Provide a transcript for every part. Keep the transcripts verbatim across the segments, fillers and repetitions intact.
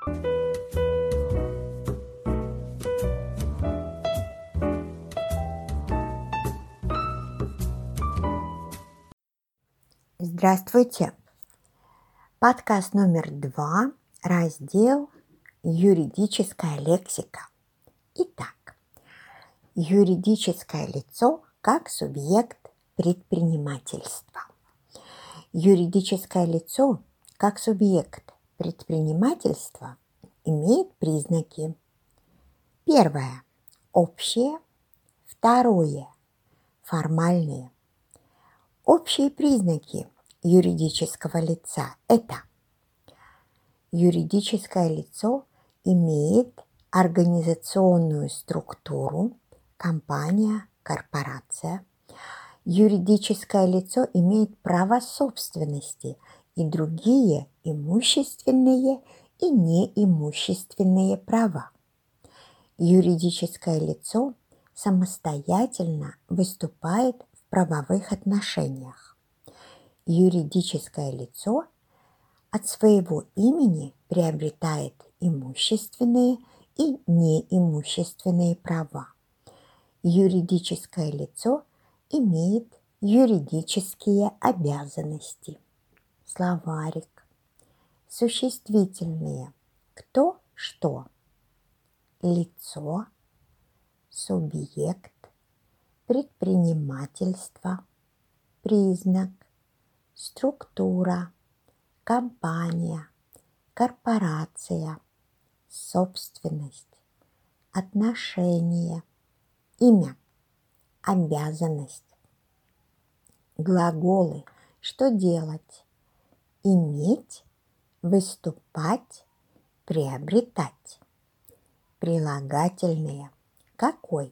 Здравствуйте! Подкаст номер два, раздел «Юридическая лексика». Итак, юридическое лицо как субъект предпринимательства. Юридическое лицо как субъект предпринимательства имеет признаки. Первое – общие. Второе – формальные. Общие признаки юридического лица – это: юридическое лицо имеет организационную структуру, компания, корпорация. Юридическое лицо имеет право собственности и другие имущественные и неимущественные права. Юридическое лицо самостоятельно выступает в правовых отношениях. Юридическое лицо от своего имени приобретает имущественные и неимущественные права. Юридическое лицо имеет юридические обязанности. Словарик. Существительные: кто, что. Лицо, субъект, предпринимательство, признак, структура, компания, корпорация, собственность, отношение, имя, обязанность. Глаголы: что делать, иметь, выступать, приобретать. Прилагательные: какой,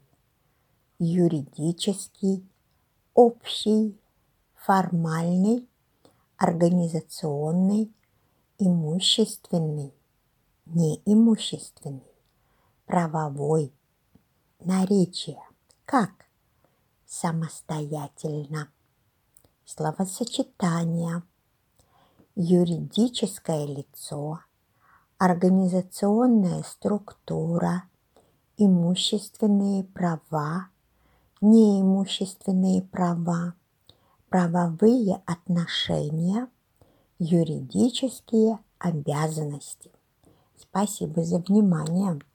юридический, общий, формальный, организационный, имущественный, неимущественный, правовой. Наречие: как, самостоятельно. Словосочетания: юридическое лицо, организационная структура, имущественные права, неимущественные права, правовые отношения, юридические обязанности. Спасибо за внимание.